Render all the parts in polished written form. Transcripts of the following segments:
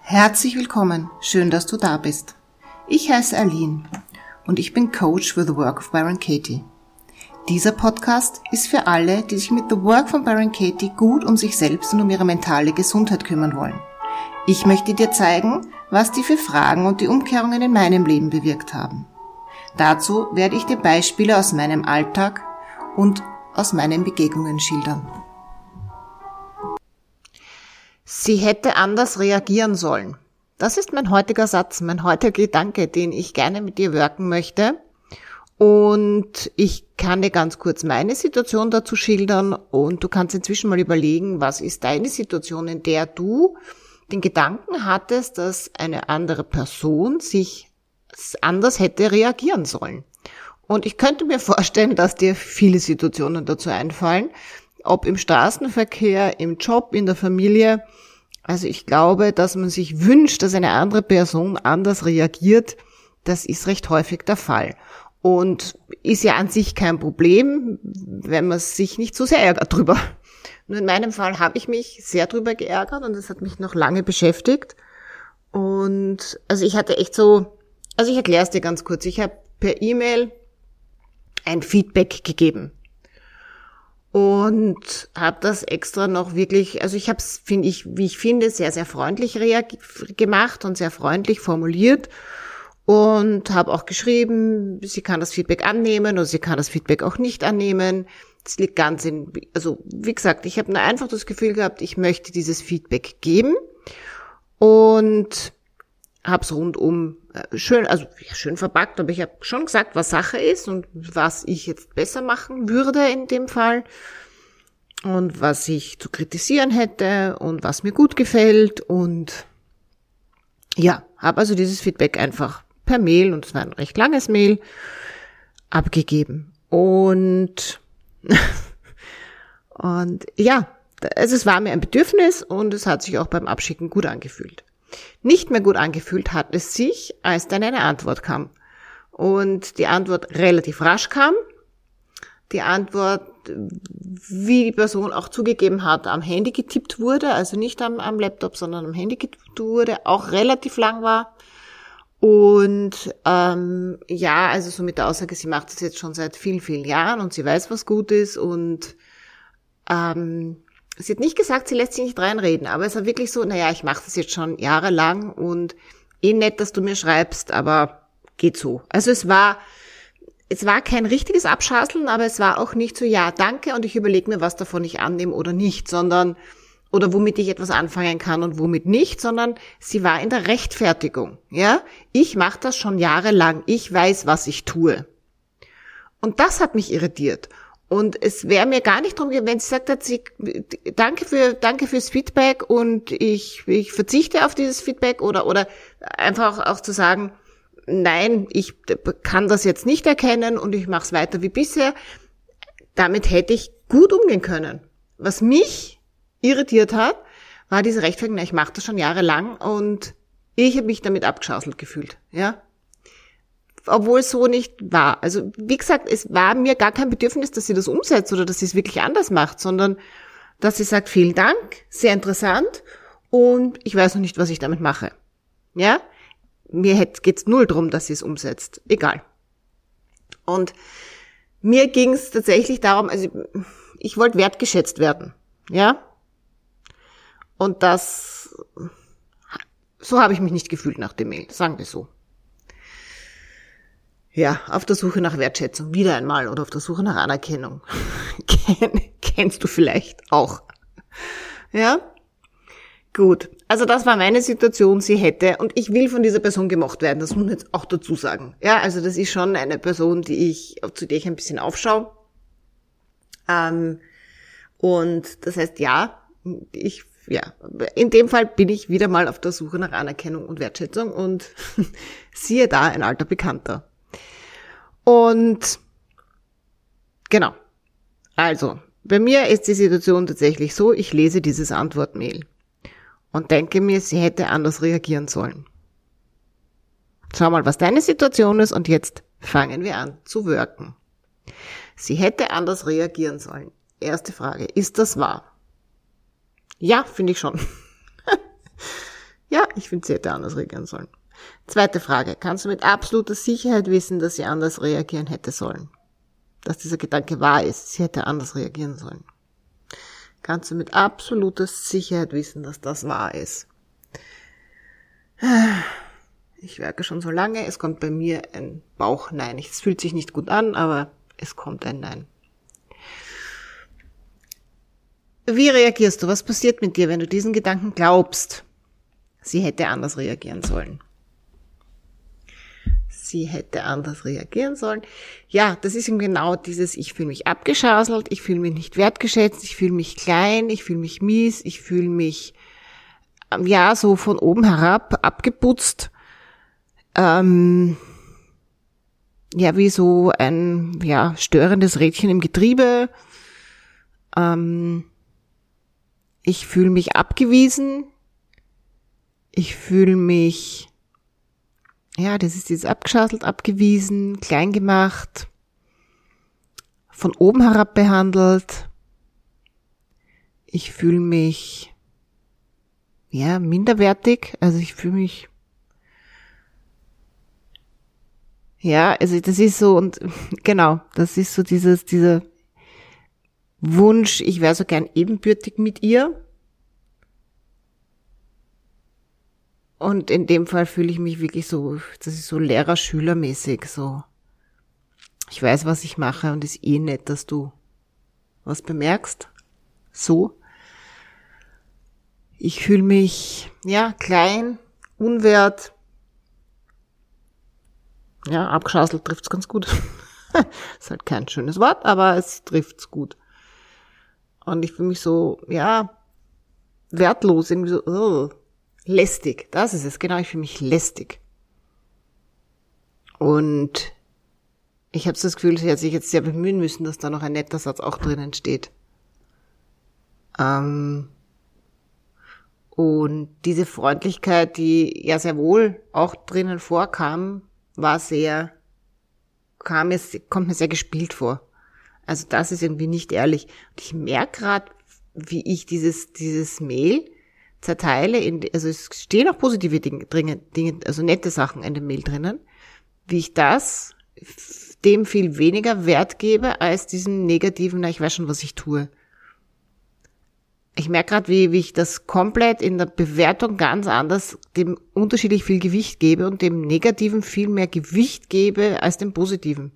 Herzlich willkommen, schön, dass du da bist. Ich heiße Aline und ich bin Coach für The Work of Byron Katie. Dieser Podcast ist für alle, die sich mit The Work von Byron Katie gut um sich selbst und um ihre mentale Gesundheit kümmern wollen. Ich möchte dir zeigen, was die 4 Fragen und die Umkehrungen in meinem Leben bewirkt haben. Dazu werde ich dir Beispiele aus meinem Alltag und aus meinen Begegnungen schildern. Sie hätte anders reagieren sollen. Das ist mein heutiger Satz, mein heutiger Gedanke, den ich gerne mit dir worken möchte. Und ich kann dir ganz kurz meine Situation dazu schildern und du kannst inzwischen mal überlegen, was ist deine Situation, in der du den Gedanken hattest, dass eine andere Person sich anders hätte reagieren sollen. Und ich könnte mir vorstellen, dass dir viele Situationen dazu einfallen, ob im Straßenverkehr, im Job, in der Familie. Also ich glaube, dass man sich wünscht, dass eine andere Person anders reagiert. Das ist recht häufig der Fall. Und ist ja an sich kein Problem, wenn man sich nicht so sehr ärgert drüber. Nur in meinem Fall habe ich mich sehr drüber geärgert und das hat mich noch lange beschäftigt. Und also ich hatte echt so, also ich erkläre es dir ganz kurz. Ich habe per E-Mail ein Feedback gegeben. Und habe das extra noch wirklich, also ich habe es, wie ich finde, sehr, sehr freundlich gemacht und sehr freundlich formuliert und habe auch geschrieben, sie kann das Feedback annehmen oder sie kann das Feedback auch nicht annehmen. Das liegt ganz also wie gesagt, ich habe nur einfach das Gefühl gehabt, ich möchte dieses Feedback geben und habe es rundum schön verpackt, aber ich habe schon gesagt, was Sache ist und was ich jetzt besser machen würde in dem Fall und was ich zu kritisieren hätte und was mir gut gefällt und ja, habe also dieses Feedback einfach per Mail, und es war ein recht langes Mail, abgegeben und und ja, also es war mir ein Bedürfnis und es hat sich auch beim Abschicken gut angefühlt. Nicht mehr gut angefühlt hat es sich, als dann eine Antwort kam. Und die Antwort relativ rasch kam. Die Antwort, wie die Person auch zugegeben hat, am Handy getippt wurde, also nicht am Laptop, sondern am Handy getippt wurde, auch relativ lang war. Und also so mit der Aussage, sie macht das jetzt schon seit vielen, vielen Jahren und sie weiß, was gut ist und sie hat nicht gesagt, sie lässt sich nicht reinreden, aber es war wirklich so, ich mache das jetzt schon jahrelang und nett, dass du mir schreibst, aber geht so. Also es war kein richtiges Abschasseln, aber es war auch nicht so, ja, danke und ich überlege mir, was davon ich annehme oder nicht, oder womit ich etwas anfangen kann und womit nicht, sondern sie war in der Rechtfertigung, ja. Ich mache das schon jahrelang, ich weiß, was ich tue. Und das hat mich irritiert. Und es wäre mir gar nicht drum gegangen, wenn sie sagt, danke fürs Feedback und ich verzichte auf dieses Feedback oder einfach auch zu sagen, nein, ich kann das jetzt nicht erkennen und ich mache es weiter wie bisher. Damit hätte ich gut umgehen können. Was mich irritiert hat, war diese Rechtfertigung, ich mache das schon jahrelang und ich habe mich damit abgeschasselt gefühlt, ja. Obwohl es so nicht war. Also wie gesagt, es war mir gar kein Bedürfnis, dass sie das umsetzt oder dass sie es wirklich anders macht, sondern dass sie sagt, vielen Dank, sehr interessant und ich weiß noch nicht, was ich damit mache. Ja, mir geht's null drum, dass sie es umsetzt. Egal. Und mir ging es tatsächlich darum, also ich wollte wertgeschätzt werden. Ja. Und so habe ich mich nicht gefühlt nach dem Mail, sagen wir so. Ja, auf der Suche nach Wertschätzung, wieder einmal, oder auf der Suche nach Anerkennung. Kennst du vielleicht auch. Ja? Gut. Also das war meine Situation, sie hätte, und ich will von dieser Person gemocht werden, das muss man jetzt auch dazu sagen. Ja, also das ist schon eine Person, zu der ich ein bisschen aufschaue. Und das heißt, in dem Fall bin ich wieder mal auf der Suche nach Anerkennung und Wertschätzung und siehe da, ein alter Bekannter. Und genau, also bei mir ist die Situation tatsächlich so, ich lese dieses Antwortmail und denke mir, sie hätte anders reagieren sollen. Schau mal, was deine Situation ist und jetzt fangen wir an zu worken. Sie hätte anders reagieren sollen. Erste Frage, ist das wahr? Ja, finde ich schon. Ja, ich finde, sie hätte anders reagieren sollen. Zweite Frage. Kannst du mit absoluter Sicherheit wissen, dass sie anders reagieren hätte sollen? Dass dieser Gedanke wahr ist. Sie hätte anders reagieren sollen. Kannst du mit absoluter Sicherheit wissen, dass das wahr ist? Ich werke schon so lange, es kommt bei mir ein Bauch-Nein. Es fühlt sich nicht gut an, aber es kommt ein Nein. Wie reagierst du? Was passiert mit dir, wenn du diesen Gedanken glaubst? Sie hätte anders reagieren sollen. Sie hätte anders reagieren sollen. Ja, das ist eben genau dieses, ich fühle mich abgeschaselt, ich fühle mich nicht wertgeschätzt, ich fühle mich klein, ich fühle mich mies, ich fühle mich, ja, so von oben herab abgeputzt. Ja, wie so ein, ja, störendes Rädchen im Getriebe. Ich fühle mich abgewiesen. Ich fühle mich, ja, das ist dieses abgeschaselt, abgewiesen, klein gemacht, von oben herab behandelt. Ich fühle mich, ja, minderwertig. Also ich fühle mich, ja, also das ist so, und genau, das ist so dieser Wunsch, ich wäre so gern ebenbürtig mit ihr. Und in dem Fall fühle ich mich wirklich so, das ist so Lehrer-Schüler-mäßig, so. Ich weiß, was ich mache und ist eh nett, dass du was bemerkst. So. Ich fühle mich, ja, klein, unwert. Ja, abgeschaselt trifft's ganz gut. Ist halt kein schönes Wort, aber es trifft's gut. Und ich fühle mich so, ja, wertlos, irgendwie so, lästig. Das ist es, genau, ich fühle mich lästig. Und ich habe das Gefühl, sie hat sich jetzt sehr bemühen müssen, dass da noch ein netter Satz auch drinnen steht. Und diese Freundlichkeit, die ja sehr wohl auch drinnen vorkam, kommt mir sehr gespielt vor. Also das ist irgendwie nicht ehrlich. Und ich merke gerade, wie ich dieses Mail zerteile, also es stehen auch positive Dinge, also nette Sachen in dem Mail drinnen, wie ich das dem viel weniger Wert gebe als diesem negativen, na, ich weiß schon, was ich tue. Ich merke gerade, wie ich das komplett in der Bewertung ganz anders, dem unterschiedlich viel Gewicht gebe und dem Negativen viel mehr Gewicht gebe als dem Positiven.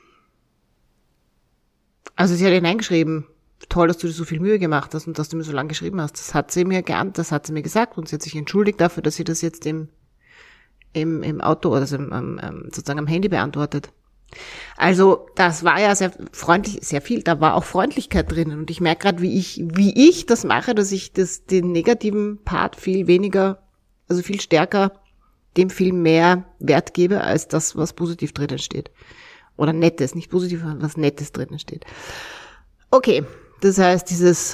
Also sie hat hineingeschrieben, toll, dass du dir so viel Mühe gemacht hast und dass du mir so lange geschrieben hast. Das hat sie mir gesagt und sie hat sich entschuldigt dafür, dass sie das jetzt im Auto oder sozusagen am Handy beantwortet. Also das war ja sehr freundlich, sehr viel, da war auch Freundlichkeit drinnen und ich merke gerade, wie ich das mache, dass ich den negativen Part viel weniger, also viel stärker, dem viel mehr Wert gebe, als das, was positiv drinnen steht. Oder Nettes, nicht positiv, sondern was Nettes drinnen steht. Okay, das heißt,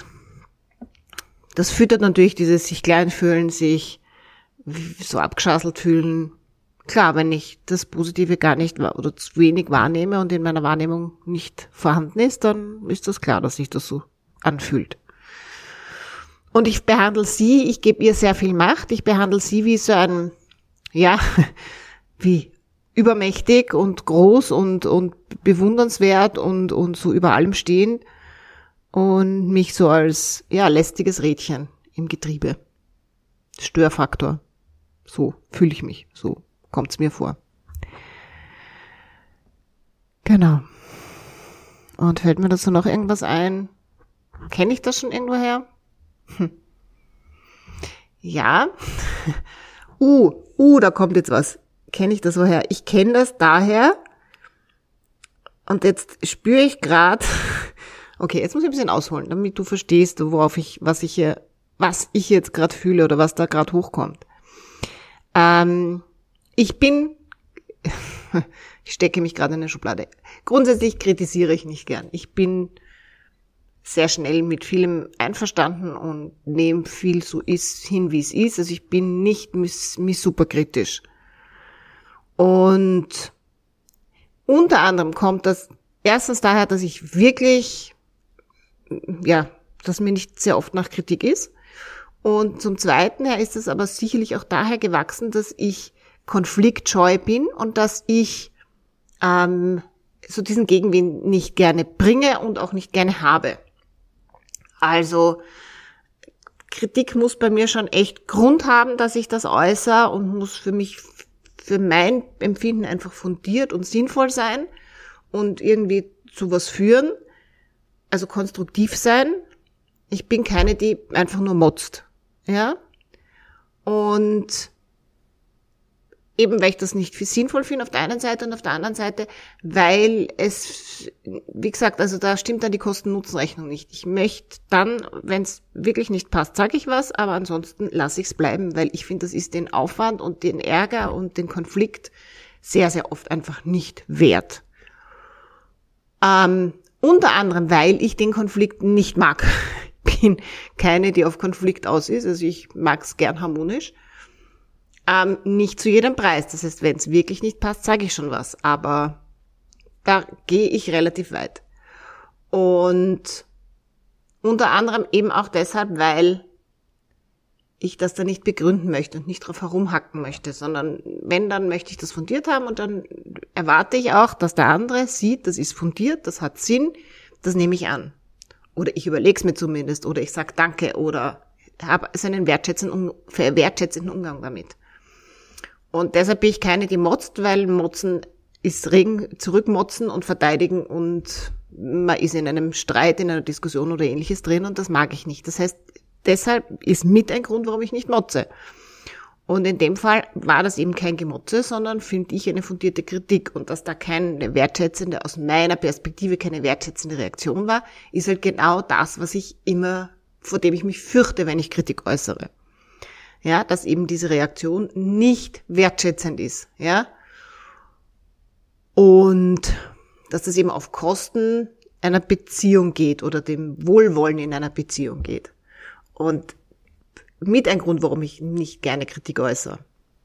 das füttert natürlich dieses sich klein fühlen, sich so abgeschasselt fühlen. Klar, wenn ich das Positive gar nicht oder zu wenig wahrnehme und in meiner Wahrnehmung nicht vorhanden ist, dann ist das klar, dass sich das so anfühlt. Und ich behandle sie, ich gebe ihr sehr viel Macht, ich behandle sie wie so ein, ja, wie übermächtig und groß und bewundernswert und so über allem stehen und mich so als, ja, lästiges Rädchen im Getriebe. Störfaktor. So fühle ich mich, so kommt's mir vor. Genau. Und fällt mir dazu noch irgendwas ein? Kenne ich das schon irgendwoher? Ja. Da kommt jetzt was. Kenne ich das woher? Ich kenne das daher. Und jetzt spüre ich gerade. Okay, jetzt muss ich ein bisschen ausholen, damit du verstehst, was ich jetzt gerade fühle oder was da gerade hochkommt. Ich stecke mich gerade in eine Schublade. Grundsätzlich kritisiere ich nicht gern. Ich bin sehr schnell mit vielem einverstanden und nehme viel so hin, wie es ist. Also ich bin nicht super kritisch. Und unter anderem kommt das erstens daher, dass ich wirklich, ja, dass mir nicht sehr oft nach Kritik ist. Und zum Zweiten her ist es aber sicherlich auch daher gewachsen, dass ich konfliktscheu bin und dass ich so diesen Gegenwind nicht gerne bringe und auch nicht gerne habe. Also Kritik muss bei mir schon echt Grund haben, dass ich das äußere und muss für mein Empfinden einfach fundiert und sinnvoll sein und irgendwie zu was führen, also konstruktiv sein. Ich bin keine, die einfach nur motzt, ja. Und eben, weil ich das nicht für sinnvoll finde auf der einen Seite und auf der anderen Seite, weil es, wie gesagt, also da stimmt dann die Kosten-Nutzen-Rechnung nicht. Ich möchte dann, wenn es wirklich nicht passt, sage ich was, aber ansonsten lasse ich es bleiben, weil ich finde, das ist den Aufwand und den Ärger und den Konflikt sehr, sehr oft einfach nicht wert. Unter anderem, weil ich den Konflikt nicht mag. Ich bin keine, die auf Konflikt aus ist, also ich mag es gern harmonisch. Nicht zu jedem Preis. Das heißt, wenn es wirklich nicht passt, sage ich schon was. Aber da gehe ich relativ weit. Und unter anderem eben auch deshalb, weil ich das dann nicht begründen möchte und nicht drauf herumhacken möchte, sondern wenn, dann möchte ich das fundiert haben und dann erwarte ich auch, dass der andere sieht, das ist fundiert, das hat Sinn, das nehme ich an. Oder ich überlege es mir zumindest oder ich sage Danke oder habe einen wertschätzenden Umgang damit. Und deshalb bin ich keine, die motzt, weil Motzen ist zurückmotzen und verteidigen und man ist in einem Streit, in einer Diskussion oder ähnliches drin und das mag ich nicht. Das heißt, deshalb ist mit ein Grund, warum ich nicht motze. Und in dem Fall war das eben kein Gemotze, sondern finde ich eine fundierte Kritik. Und dass da keine wertschätzende, aus meiner Perspektive keine wertschätzende Reaktion war, ist halt genau das, vor dem ich mich fürchte, wenn ich Kritik äußere. Ja, dass eben diese Reaktion nicht wertschätzend ist, ja. Und dass das eben auf Kosten einer Beziehung geht oder dem Wohlwollen in einer Beziehung geht. Und mit ein Grund, warum ich nicht gerne Kritik äußere.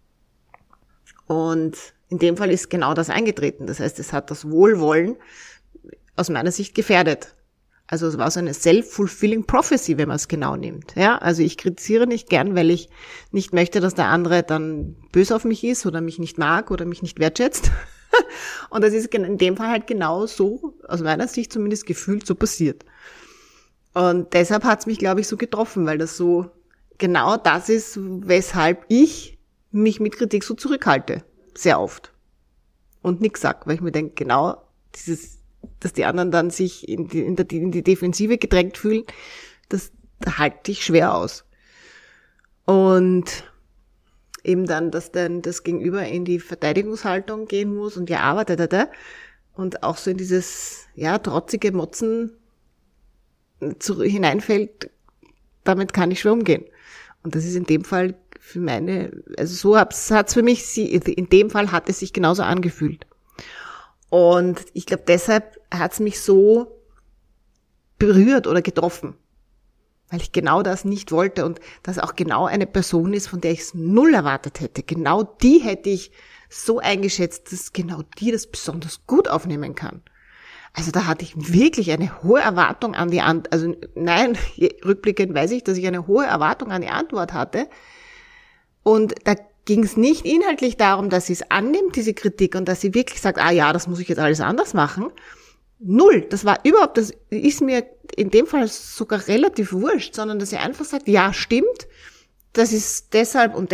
Und in dem Fall ist genau das eingetreten. Das heißt, es hat das Wohlwollen aus meiner Sicht gefährdet. Also es war so eine self-fulfilling prophecy, wenn man es genau nimmt. Ja, also ich kritisiere nicht gern, weil ich nicht möchte, dass der andere dann böse auf mich ist oder mich nicht mag oder mich nicht wertschätzt. Und das ist in dem Fall halt genau so, aus meiner Sicht zumindest gefühlt, so passiert. Und deshalb hat es mich, glaube ich, so getroffen, weil das so genau das ist, weshalb ich mich mit Kritik so zurückhalte. Sehr oft. Und nichts sag, weil ich mir denke, genau dass die anderen dann sich in die Defensive gedrängt fühlen, das halte ich schwer aus. Und eben dann, dass dann das Gegenüber in die Verteidigungshaltung gehen muss und ja, aber und auch so in dieses, ja, trotzige Motzen hineinfällt, damit kann ich schwer umgehen. Und das ist in dem Fall für so hat's für mich, in dem Fall hat es sich genauso angefühlt. Und ich glaube, deshalb hat's mich so berührt oder getroffen. Weil ich genau das nicht wollte und das auch genau eine Person ist, von der ich es null erwartet hätte. Genau die hätte ich so eingeschätzt, dass genau die das besonders gut aufnehmen kann. Also da hatte ich wirklich eine hohe Erwartung an die Antwort. Also nein, rückblickend weiß ich, dass ich eine hohe Erwartung an die Antwort hatte. Und da ging es nicht inhaltlich darum, dass sie es annimmt, diese Kritik, und dass sie wirklich sagt, ja, das muss ich jetzt alles anders machen. Null. Das ist mir in dem Fall sogar relativ wurscht, sondern dass sie einfach sagt, ja, stimmt, das ist deshalb und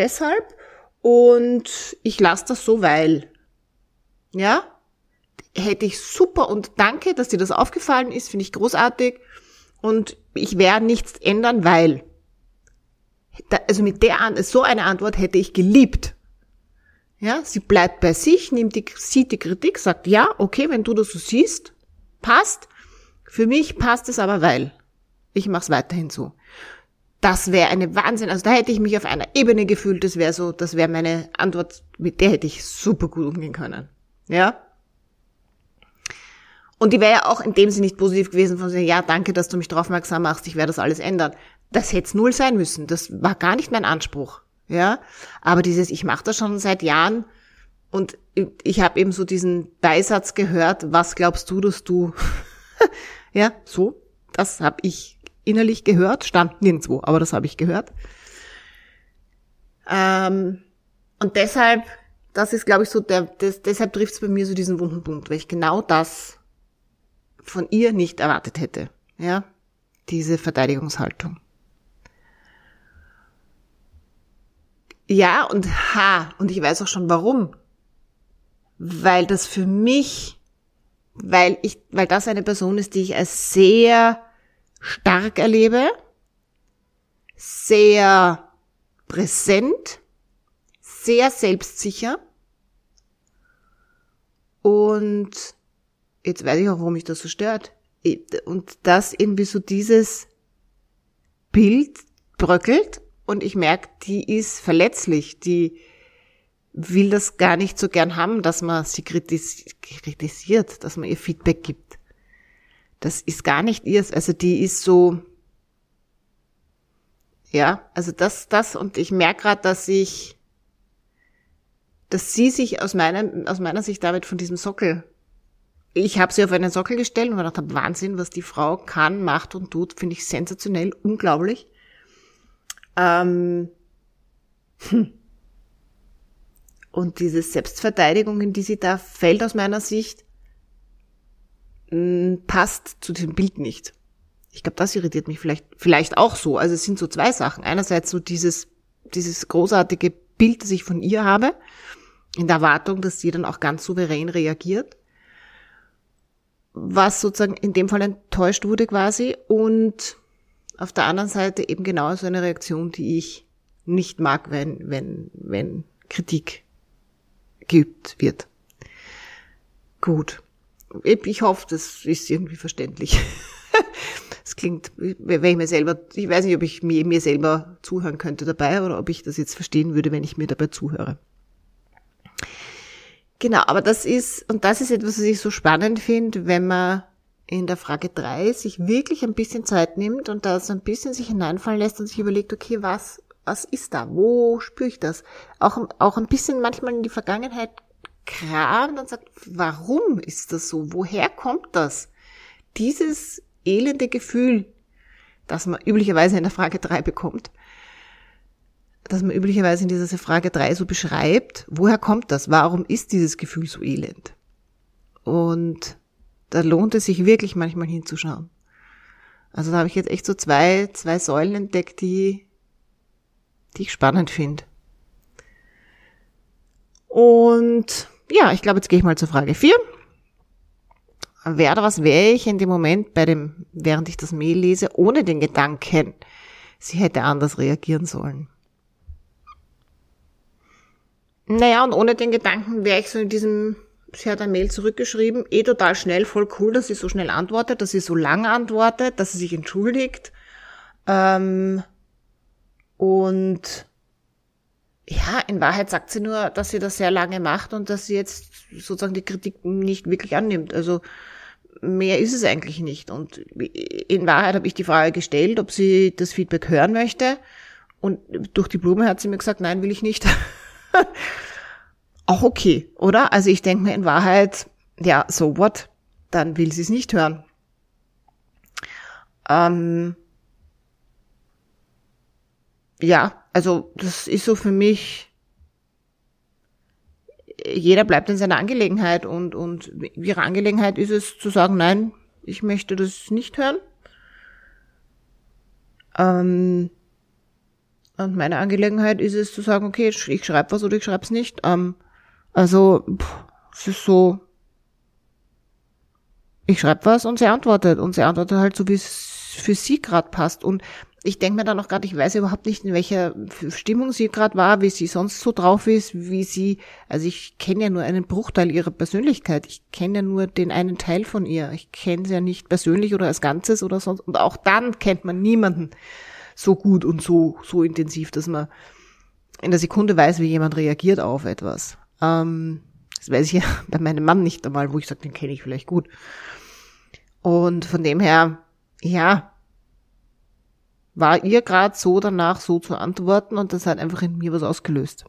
ich lasse das so, weil. Ja, hätte ich super und danke, dass dir das aufgefallen ist, finde ich großartig und ich werde nichts ändern, weil. Also so eine Antwort hätte ich geliebt. Ja, sie bleibt bei sich, sieht die Kritik, sagt, ja, okay, wenn du das so siehst, passt. Für mich passt es aber, weil. Ich mache es weiterhin so. Das wäre eine Wahnsinn. Also da hätte ich mich auf einer Ebene gefühlt, das wäre meine Antwort, mit der hätte ich super gut umgehen können. Ja. Und die wäre ja auch in dem Sinne nicht positiv gewesen, von sagen, ja, danke, dass du mich drauf aufmerksam machst, ich werde das alles ändern. Das hätte es null sein müssen. Das war gar nicht mein Anspruch. Ja. Aber ich mache das schon seit Jahren und ich habe eben so diesen Beisatz gehört, was glaubst du, dass du, ja, so, das habe ich innerlich gehört, stand nirgendwo, aber das habe ich gehört. Und deshalb, das ist, glaube ich, so deshalb trifft es bei mir so diesen wunden Punkt, weil ich genau das von ihr nicht erwartet hätte. Ja, diese Verteidigungshaltung. Ja, und ich weiß auch schon warum. Weil das für mich, weil das eine Person ist, die ich als sehr stark erlebe, sehr präsent, sehr selbstsicher. Und jetzt weiß ich auch, warum mich das so stört. Und dass irgendwie so dieses Bild bröckelt und ich merke, die ist verletzlich, die will das gar nicht so gern haben, dass man sie kritisiert, dass man ihr Feedback gibt. Das ist gar nicht ihrs, also die ist so, ja, also das und ich merke gerade, dass sie sich aus meiner Sicht damit von diesem Sockel, ich habe sie auf einen Sockel gestellt und mir gedacht, Wahnsinn, was die Frau kann, macht und tut, finde ich sensationell, unglaublich. Und diese Selbstverteidigung, in die sie da fällt aus meiner Sicht, passt zu diesem Bild nicht. Ich glaube, das irritiert mich vielleicht auch so. Also es sind so zwei Sachen. Einerseits so dieses großartige Bild, das ich von ihr habe, in der Erwartung, dass sie dann auch ganz souverän reagiert, was sozusagen in dem Fall enttäuscht wurde quasi. Und auf der anderen Seite eben genau so eine Reaktion, die ich nicht mag, wenn Kritik geübt wird. Gut. Ich hoffe, das ist irgendwie verständlich. Es klingt, wenn ich weiß nicht, ob ich mir selber zuhören könnte dabei oder ob ich das jetzt verstehen würde, wenn ich mir dabei zuhöre. Genau, aber das ist etwas, was ich so spannend finde, wenn man in der Frage 3 sich wirklich ein bisschen Zeit nimmt und da so ein bisschen sich hineinfallen lässt und sich überlegt, okay, was ist da? Wo spüre ich das? Auch ein bisschen manchmal in die Vergangenheit kramt und sagt, warum ist das so? Woher kommt das? Dieses elende Gefühl, das man üblicherweise in der Frage 3 bekommt, dass man üblicherweise in dieser Frage 3 so beschreibt, woher kommt das? Warum ist dieses Gefühl so elend? Und da lohnt es sich wirklich manchmal hinzuschauen. Also da habe ich jetzt echt so zwei Säulen entdeckt, die ich spannend finde. Und ja, ich glaube, jetzt gehe ich mal zur Frage 4. Wer oder was wäre ich in dem Moment während ich das Mail lese, ohne den Gedanken, sie hätte anders reagieren sollen? Naja, und ohne den Gedanken wäre ich so in diesem, sie hat ein Mail zurückgeschrieben, total schnell, voll cool, dass sie so schnell antwortet, dass sie so lange antwortet, dass sie sich entschuldigt. Und ja, in Wahrheit sagt sie nur, dass sie das sehr lange macht und dass sie jetzt sozusagen die Kritik nicht wirklich annimmt. Also mehr ist es eigentlich nicht. Und in Wahrheit habe ich die Frage gestellt, ob sie das Feedback hören möchte. Und durch die Blume hat sie mir gesagt, nein, will ich nicht. Auch okay, oder? Also ich denke mir in Wahrheit, ja, so what? Dann will sie es nicht hören. Ja, also das ist so für mich, jeder bleibt in seiner Angelegenheit und ihre Angelegenheit ist es zu sagen, nein, ich möchte das nicht hören. Und meine Angelegenheit ist es zu sagen, okay, ich schreibe was oder ich schreibe es nicht. Also es ist so, ich schreibe was und sie antwortet. Und sie antwortet halt so, wie es für sie gerade passt. Und ich denke mir dann auch gerade, ich weiß überhaupt nicht, in welcher Stimmung sie gerade war, wie sie sonst so drauf ist, also ich kenne ja nur einen Bruchteil ihrer Persönlichkeit. Ich kenne ja nur den einen Teil von ihr. Ich kenne sie ja nicht persönlich oder als Ganzes oder sonst. Und auch dann kennt man niemanden so gut und so intensiv, dass man in der Sekunde weiß, wie jemand reagiert auf etwas. Das weiß ich ja bei meinem Mann nicht einmal, wo ich sage, den kenne ich vielleicht gut. Und von dem her, ja, war ihr gerade so danach so zu antworten und das hat einfach in mir was ausgelöst.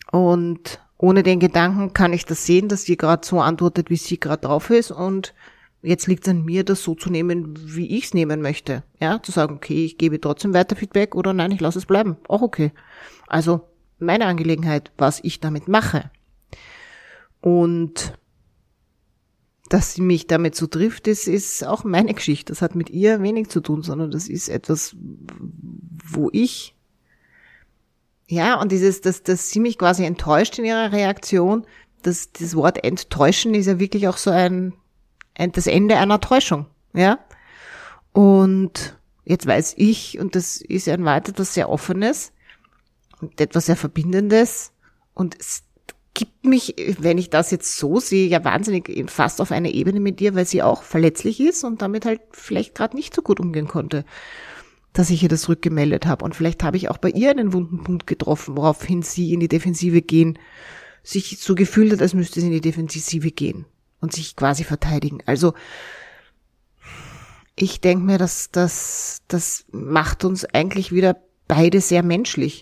Und ohne den Gedanken kann ich das sehen, dass sie gerade so antwortet, wie sie gerade drauf ist und jetzt liegt es an mir, das so zu nehmen, wie ich es nehmen möchte. Ja, zu sagen, okay, ich gebe trotzdem weiter Feedback oder nein, ich lasse es bleiben. Auch okay. Also meine Angelegenheit, was ich damit mache. Und dass sie mich damit so trifft, das ist auch meine Geschichte. Das hat mit ihr wenig zu tun, sondern das ist etwas, wo ich, ja, und dass sie mich quasi enttäuscht in ihrer Reaktion, das Wort enttäuschen ist ja wirklich auch so das Ende einer Täuschung, ja. Und jetzt weiß ich, und das ist ja in Wahrheit etwas sehr Offenes und etwas sehr Verbindendes, und es gibt mich, wenn ich das jetzt so sehe, ja wahnsinnig fast auf eine Ebene mit ihr, weil sie auch verletzlich ist und damit halt vielleicht gerade nicht so gut umgehen konnte, dass ich ihr das rückgemeldet habe. Und vielleicht habe ich auch bei ihr einen wunden Punkt getroffen, woraufhin sie in die Defensive sich so gefühlt hat, als müsste sie in die Defensive gehen und sich quasi verteidigen. Also ich denke mir, das macht uns eigentlich wieder beide sehr menschlich.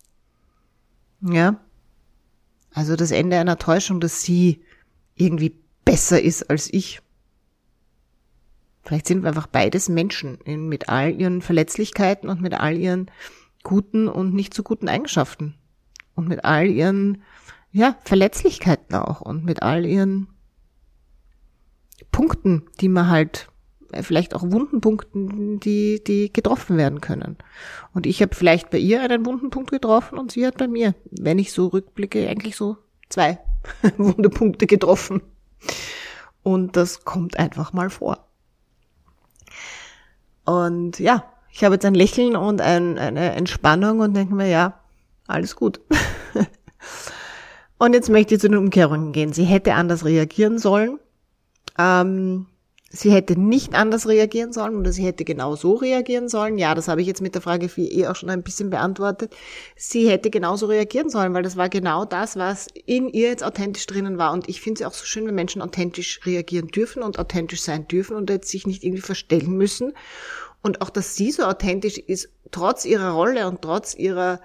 Ja. Also das Ende einer Täuschung, dass sie irgendwie besser ist als ich. Vielleicht sind wir einfach beides Menschen mit all ihren Verletzlichkeiten und mit all ihren guten und nicht so guten Eigenschaften. Und mit all ihren, ja, Verletzlichkeiten auch. Und mit all ihren Punkten, die man halt, vielleicht auch wunden Punkten, die getroffen werden können. Und ich habe vielleicht bei ihr einen wunden Punkt getroffen und sie hat bei mir, wenn ich so rückblicke, eigentlich so 2 wunde Punkte getroffen. Und das kommt einfach mal vor. Und ja, ich habe jetzt ein Lächeln und eine Entspannung und denke mir, ja, alles gut. Und jetzt möchte ich zu den Umkehrungen gehen. Sie hätte anders reagieren sollen. Sie hätte nicht anders reagieren sollen oder sie hätte genau so reagieren sollen. Ja, das habe ich jetzt mit der Frage 4 auch schon ein bisschen beantwortet. Sie hätte genauso reagieren sollen, weil das war genau das, was in ihr jetzt authentisch drinnen war. Und ich finde es auch so schön, wenn Menschen authentisch reagieren dürfen und authentisch sein dürfen und jetzt sich nicht irgendwie verstellen müssen. Und auch, dass sie so authentisch ist, trotz ihrer Rolle und trotz ihrer,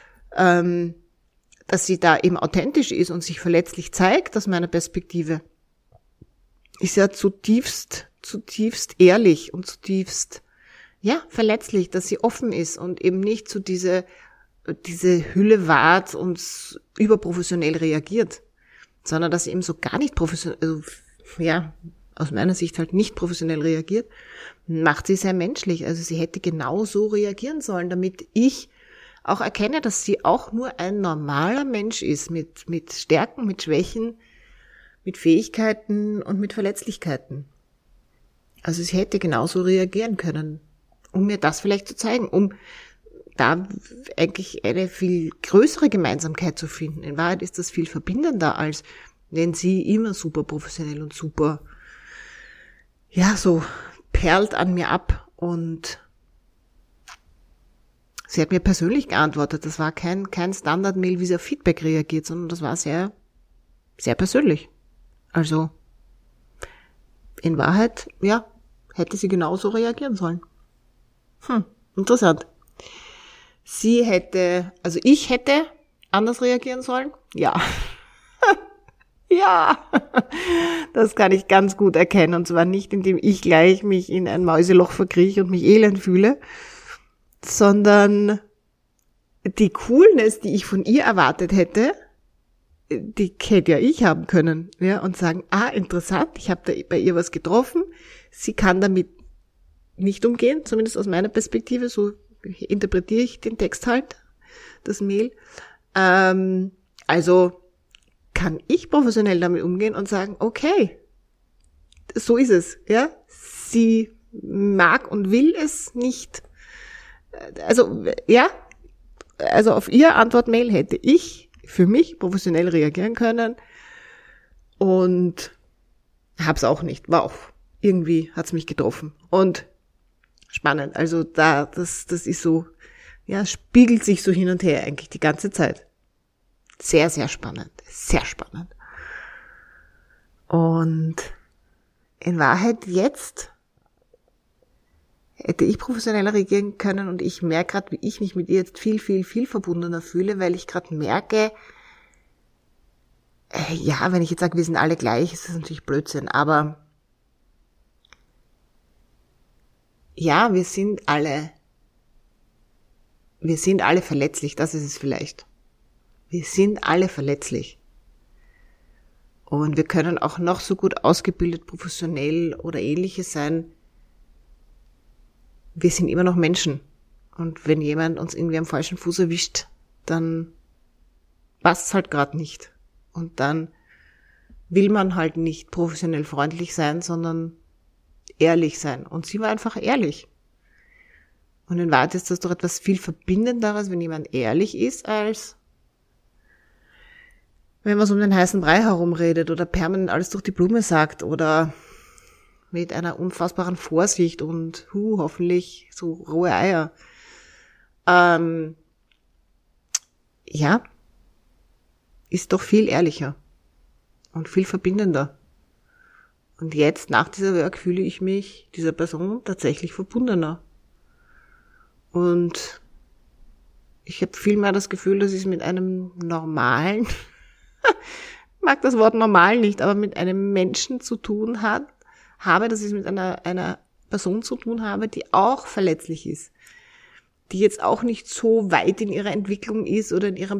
dass sie da eben authentisch ist und sich verletzlich zeigt aus meiner Perspektive, ist ja zutiefst ehrlich und zutiefst, ja, verletzlich, dass sie offen ist und eben nicht so diese Hülle wahrt und überprofessionell reagiert, sondern dass sie eben so gar nicht professionell, also, ja, aus meiner Sicht halt nicht professionell reagiert, macht sie sehr menschlich. Also sie hätte genau so reagieren sollen, damit ich auch erkenne, dass sie auch nur ein normaler Mensch ist, mit Stärken, mit Schwächen, mit Fähigkeiten und mit Verletzlichkeiten. Also sie hätte genauso reagieren können, um mir das vielleicht zu zeigen, um da eigentlich eine viel größere Gemeinsamkeit zu finden. In Wahrheit ist das viel verbindender, als wenn sie immer super professionell und super, ja, so perlt an mir ab. Und sie hat mir persönlich geantwortet. Das war kein Standard-Mail, wie sie auf Feedback reagiert, sondern das war sehr, sehr persönlich. Also, in Wahrheit, ja, hätte sie genauso reagieren sollen. Interessant. Ich hätte anders reagieren sollen? Ja. Ja. Das kann ich ganz gut erkennen. Und zwar nicht, indem ich gleich mich in ein Mäuseloch verkrieche und mich elend fühle, sondern die Coolness, die ich von ihr erwartet hätte, die hätte ja ich haben können, ja, und sagen, interessant, ich habe da bei ihr was getroffen, sie kann damit nicht umgehen, zumindest aus meiner Perspektive, so interpretiere ich den Text halt, das Mail. Also kann ich professionell damit umgehen und sagen, okay, so ist es, ja, sie mag und will es nicht, also, ja, also auf ihr Antwort-Mail hätte ich für mich professionell reagieren können und hab's auch nicht. War auch irgendwie hat's mich getroffen und spannend. Also das ist so, ja, spiegelt sich so hin und her eigentlich die ganze Zeit. Sehr, sehr spannend, sehr spannend. Und in Wahrheit jetzt hätte ich professioneller reagieren können und ich merke gerade, wie ich mich mit ihr jetzt viel, viel, viel verbundener fühle, weil ich gerade merke, ja, wenn ich jetzt sage, wir sind alle gleich, ist das natürlich Blödsinn, aber ja, wir sind alle verletzlich, das ist es vielleicht. Wir sind alle verletzlich. Und wir können auch noch so gut ausgebildet, professionell oder ähnliches sein. Wir sind immer noch Menschen. Und wenn jemand uns irgendwie am falschen Fuß erwischt, dann passt's halt gerade nicht. Und dann will man halt nicht professionell freundlich sein, sondern ehrlich sein. Und sie war einfach ehrlich. Und in Wahrheit ist das doch etwas viel Verbindenderes, wenn jemand ehrlich ist, als wenn man so um den heißen Brei herumredet oder permanent alles durch die Blume sagt oder mit einer unfassbaren Vorsicht und hoffentlich so rohe Eier. Ja, ist doch viel ehrlicher und viel verbindender. Und jetzt, nach dieser Work, fühle ich mich dieser Person tatsächlich verbundener. Und ich habe viel mehr das Gefühl, dass ich es mit einem normalen, mag das Wort normal nicht, aber mit einem Menschen zu tun habe, dass ich es mit einer Person zu tun habe, die auch verletzlich ist, die jetzt auch nicht so weit in ihrer Entwicklung ist oder in ihrer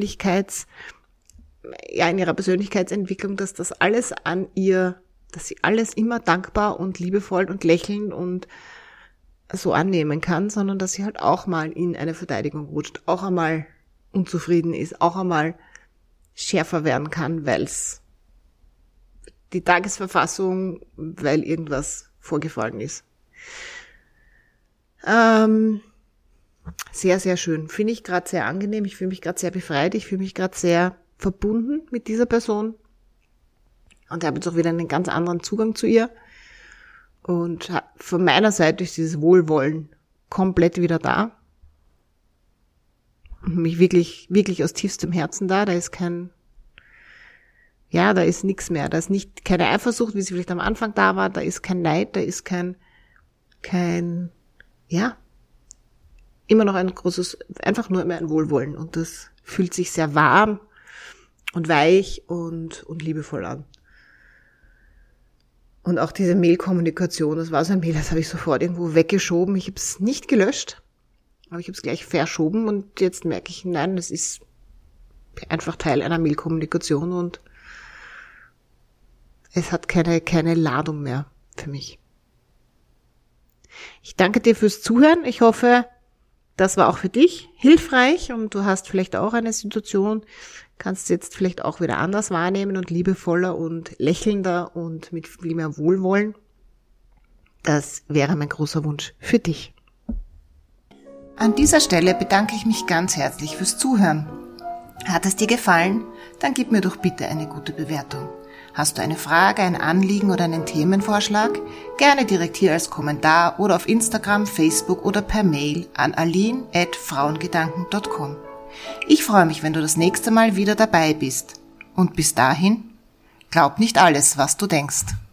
Persönlichkeitsentwicklung, dass das alles dass sie alles immer dankbar und liebevoll und lächelnd und so annehmen kann, sondern dass sie halt auch mal in eine Verteidigung rutscht, auch einmal unzufrieden ist, auch einmal schärfer werden kann, weil's die Tagesverfassung, weil irgendwas vorgefallen ist. Sehr, sehr schön. Finde ich gerade sehr angenehm. Ich fühle mich gerade sehr befreit. Ich fühle mich gerade sehr verbunden mit dieser Person. Und habe jetzt auch wieder einen ganz anderen Zugang zu ihr. Und von meiner Seite ist dieses Wohlwollen komplett wieder da. Und mich wirklich, wirklich aus tiefstem Herzen da. Da ist da ist nichts mehr. Da ist keine Eifersucht, wie sie vielleicht am Anfang da war. Da ist kein Neid, da ist immer noch einfach nur immer ein Wohlwollen. Und das fühlt sich sehr warm und weich und liebevoll an. Und auch diese Mail-Kommunikation, das war so ein Mail, das habe ich sofort irgendwo weggeschoben. Ich habe es nicht gelöscht, aber ich habe es gleich verschoben und jetzt merke ich, nein, das ist einfach Teil einer Mail-Kommunikation und es hat keine Ladung mehr für mich. Ich danke dir fürs Zuhören. Ich hoffe, das war auch für dich hilfreich und du hast vielleicht auch eine Situation, kannst jetzt vielleicht auch wieder anders wahrnehmen und liebevoller und lächelnder und mit viel mehr Wohlwollen. Das wäre mein großer Wunsch für dich. An dieser Stelle bedanke ich mich ganz herzlich fürs Zuhören. Hat es dir gefallen? Dann gib mir doch bitte eine gute Bewertung. Hast du eine Frage, ein Anliegen oder einen Themenvorschlag? Gerne direkt hier als Kommentar oder auf Instagram, Facebook oder per Mail an aline@frauengedanken.com. Ich freue mich, wenn du das nächste Mal wieder dabei bist. Und bis dahin, glaub nicht alles, was du denkst.